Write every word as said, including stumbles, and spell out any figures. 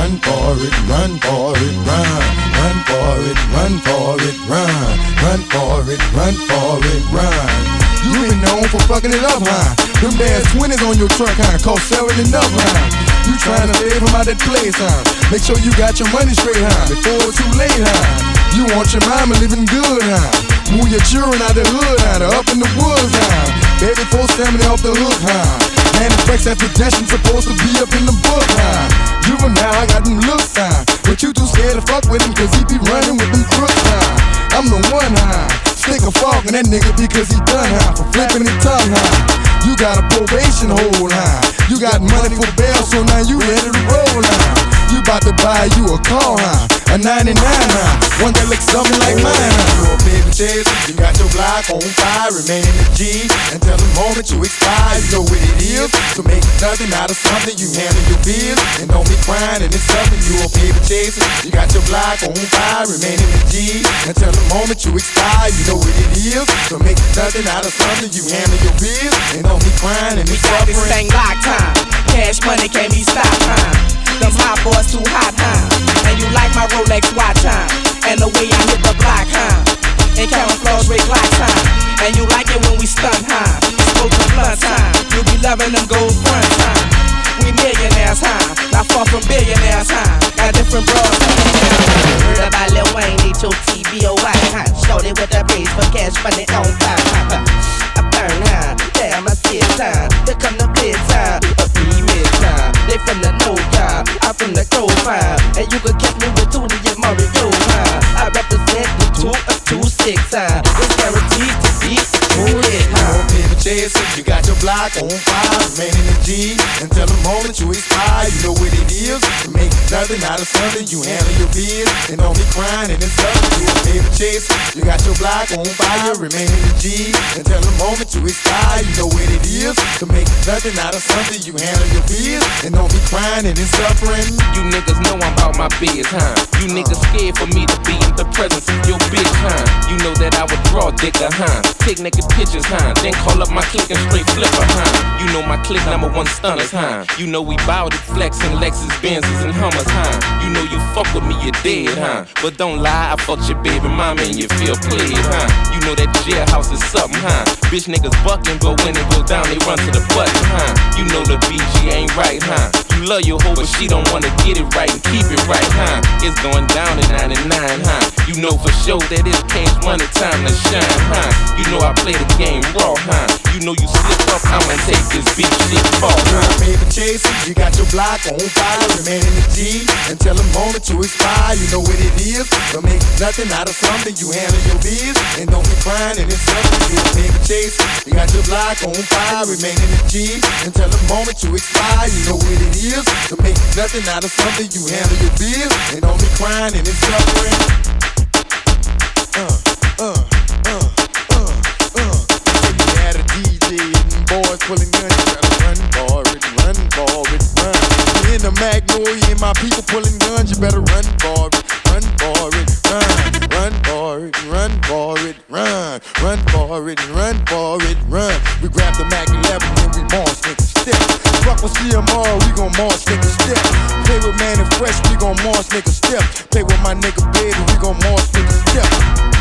run for it, run for it, run. Run for it, run for it, run. Run for it, run for it, run. You been known for fucking it up, huh? Them dash twenties on your truck, huh? Cost selling enough, huh? You tryna stay from out that place, huh? Make sure you got your money straight, huh? Before it's too late, huh? You want your mama living good, huh? Move your children out the hood, huh? They're up in the woods, huh? Baby folks family off the hook, huh? Manifest that pedestrian supposed to be up in the book, huh? Juvenile, I got them looks, huh? But you too scared to fuck with him cause he be running with them crooks, huh? I'm the one, huh? Stick a fork in that nigga because he done, huh? For flipping his tongue, huh? You got a probation hold, huh? You got money for bail, so now you ready to roll, huh? You bout to buy you a car, huh? A ninety-nine, huh? One that looks something like mine, huh? You a baby chaser, you got your block on fire, remaining the G until the moment you expire. You know what it is, to make nothing out of something. You handle your biz and don't be crying, and it's something. You a baby chaser, you got your block on fire, remaining the G until the moment you expire. You know what it is, to make nothing out of something. You handle your biz and don't be crying, and it's something. We got this suffering. thing locked, time. Cash money can't be stopped, time. Them hot boys too hot, huh? And you like my Rolex watch, huh? And the way I hit the block, huh? And camouflage red glocks, huh? And you like it when we stunt, huh? Smoke the blunt, huh? You be loving them gold fronts, huh? We millionaires, huh? Not far from billionaires, huh? Got different bros, huh? Heard about Lil Wayne, H O T B O Y, huh? Shorty with the bass for cash money on fire, huh? I burn, huh? Damn, I see it, huh? Here come the blitz, huh? A remix, huh? They from the no job, I'm from the crow fire. And you can catch me with Tootie and Mario, huh? I represent the two of two six, huh? It's guaranteed to be cool, huh? Baby chaser, you got your block on fire, remaining the G until the moment you expire. You know what it is, to make nothing out of something. You handle your biz and don't be crying, and it's up. You a baby chaser, you got your block on fire, remaining the G until the moment you expire. You know what it is, to make nothing out of something. You handle your biz and don't be crying, and it's suffering. You niggas know I'm about my biz, huh? You niggas scared for me to be in the presence of your bitch, huh? You know that I would draw dicker, huh? Take naked pictures, huh? Then call up my clique and straight flipper, huh? You know my clique number one stunners, huh? You know we bout it, flexing Lexus, Benzes, and Hummers, huh? You know you fuck with me, you're dead, huh? But don't lie, I fucked your baby mama and you feel played, huh? You know that jailhouse is something, huh? Bitch niggas bucking, but when it go down, they run to the button, huh? You know the B G ain't right, huh? You love your hoe, but she don't wanna get it right and keep it right, huh? It's going down at ninety-nine, huh? You know for sure that it's cash money time to shine, huh? You know I play the game raw, huh? You know you slip up, I'ma take this beat shit fall, huh? Baby chaser, you got your block on fire, remaining the G until the moment you expire. You know what it is, to make nothing out of something. You handle your biz and don't be crying, and it's something. You a baby chaser, you got your block on fire, remaining the G until the moment you expire. You know what it is, to make nothing out of something. You handle your biz and don't be crying, and it's suffering. Uh, uh, uh, uh, uh. You had a D J and boys pulling guns. You gotta run for it, run for it, run. You in the Magnolia and my people pulling guns. You better run for it, run for it, run. Run for it, run for it, run. Run for it, run for it, run. We grab the Mac eleven and we march, nigga, step. Fuck with C M R, we gon' march, nigga, step. Play with Man and Fresh, we gon' march, nigga, step. Play with my nigga Baby, we gon' march, nigga, step.